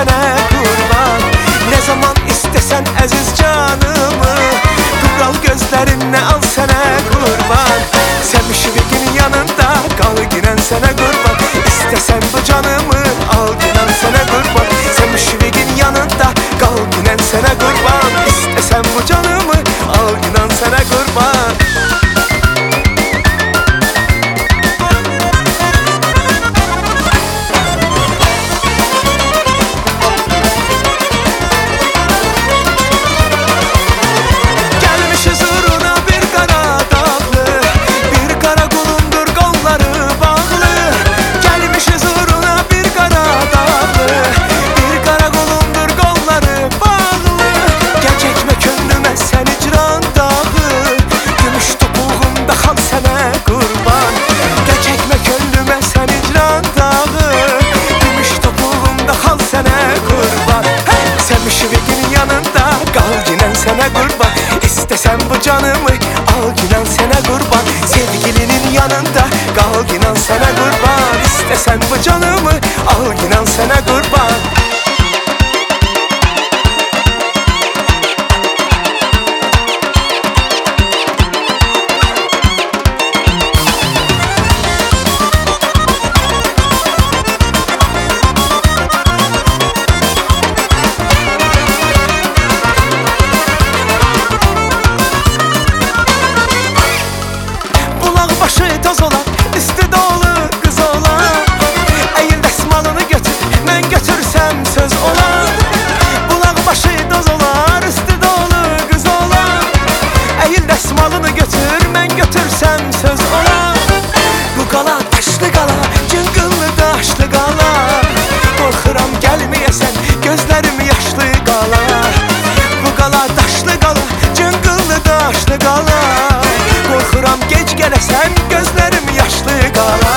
sənə qurban. Nə zaman istəsən əziz canımı, qıbral gözlərinlə al sənə qurban. Sən müşfiqin yanında qal ginən sənə qurban. İstəsən bu canımı al ginən sənə qurban. Sən müşfiqin yanında qal ginən sənə qurban. İstəsən bu canımı al ginən sənə qurban. Sənə qurban, istəsən bu canımı al ginən sənə qurban. Sevgilinin yanında qal ginən sənə qurban. İstəsən bu canımı al ginən sənə qurban. Başı toz olan, üstü dolu kız olan. Əyil dəsmalını götür, mən götürsəm söz olan. Bulaq başı toz olan, üstü dolu kız olan. Əyil dəsmalını götür, mən götürsəm söz olan. Bu qala daşlı qala, cıngıllı daşlı qala. Qorxuram gəlməyəsən, gözlərim yaşlı qala. Bu qala daşlı qala, cıngıllı daşlı qala. Qorxuram gec gələsən, gözlərim yaşlı qala.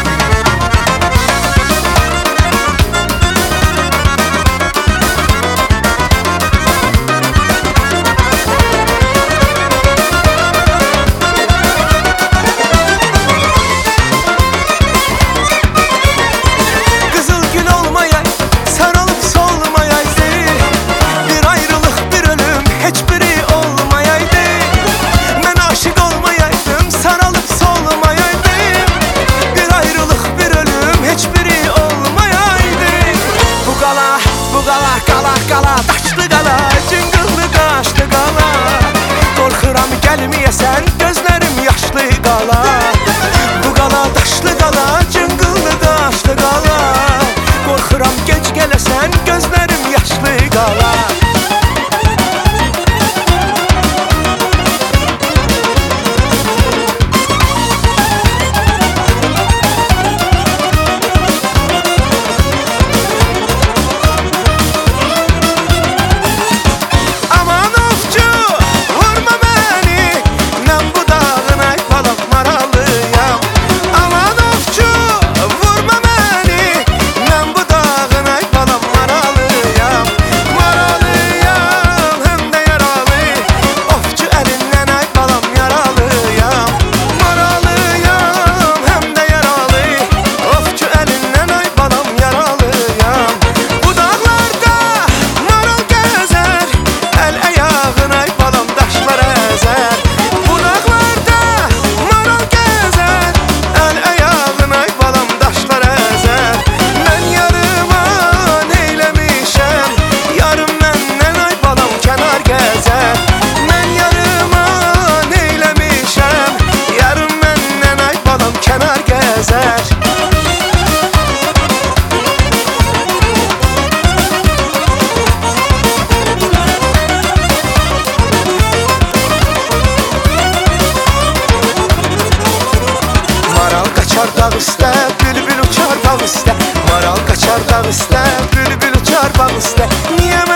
Qızıl gül olmayay, sarılıb solmayaydı. Bir ayrılıq, bir ölüm, heç biri olmayaydı. Mən aşıq olmayaydım, sarılıb solmayaydım. Bir ayrılıq, bir ölüm, heç biri olmayaydı. Bu qala, qala, qala, daşlı qala, cıngıllı daşlı qala. Qorxuram gəlməyəsən, gözlərim yaşlı qala. Bu qala daşlı qala, cıngıllı daşlı qala. Qorxuram gec gələsən, gözlərim yaşlı qala. Dağ üstə, bülbül uçar bağ üstə. Maral qaçar dağ üstə, bülbül uçar bağ üstə. Niyə